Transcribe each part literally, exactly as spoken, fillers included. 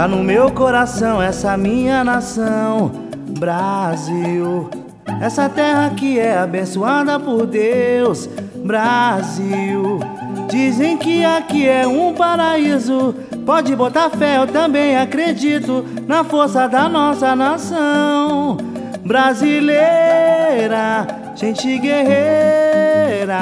Tá no meu coração essa minha nação, Brasil. Essa terra que é abençoada por Deus, Brasil. Dizem que aqui é um paraíso. Pode botar fé, eu também acredito na força da nossa nação brasileira, gente guerreira.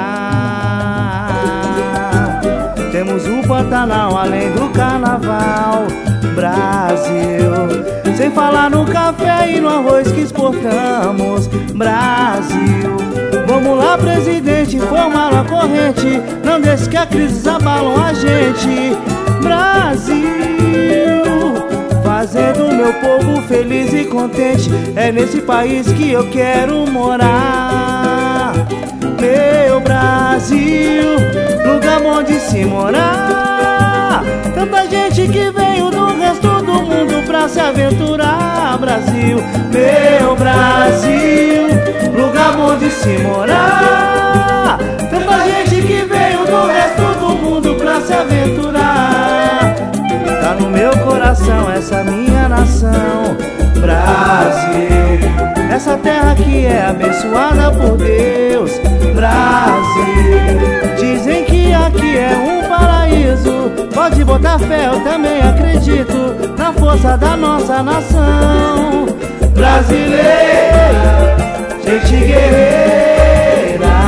Temos o Pantanal além do carnaval, Brasil. Sem falar no café e no arroz que exportamos, Brasil. Vamos lá, presidente, formar uma corrente. Não deixe que a crise abalam a gente, Brasil. Fazendo meu povo feliz e contente. É nesse país que eu quero morar, meu Brasil, lugar bom de se morar. Tanta gente que veio do resto do mundo pra se aventurar, Brasil, meu Brasil, lugar bom de se morar. Tanta gente que veio do resto do mundo pra se aventurar. Tá no meu coração essa minha nação, Brasil. Essa terra que é abençoada por Deus, Brasil. Dizem que aqui é um paraíso. Pode botar fé, eu também acredito na força da nossa nação brasileira, gente guerreira.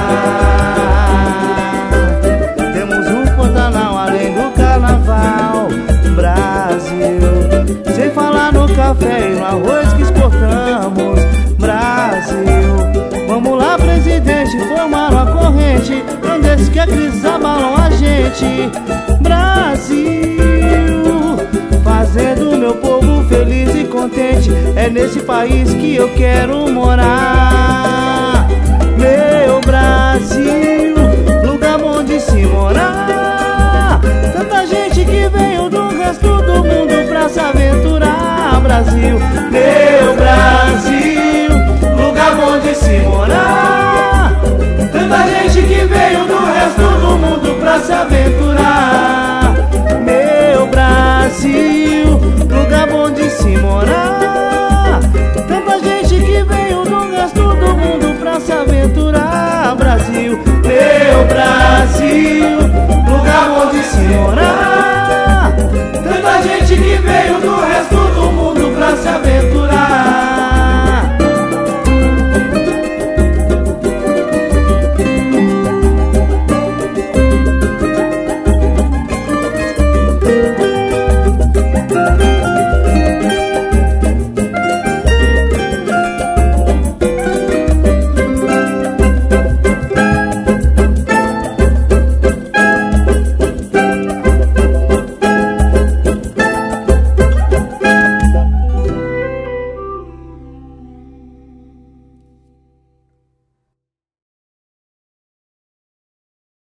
Temos um Pantanal além do carnaval, Brasil. Sem falar no café e no arroz que exportamos, Brasil. Vamos lá, presidente, formar uma corrente. Não deixe que a crise abalam a gente, Brasil. Fazendo meu povo feliz e contente. É nesse país que eu quero morar, meu Brasil, lugar bom de se morar. Tanta gente que veio do resto do mundo pra se aventurar, Brasil, meu Brasil, lugar bom de se morar. Tanta gente que veio do resto do mundo pra se aventurar.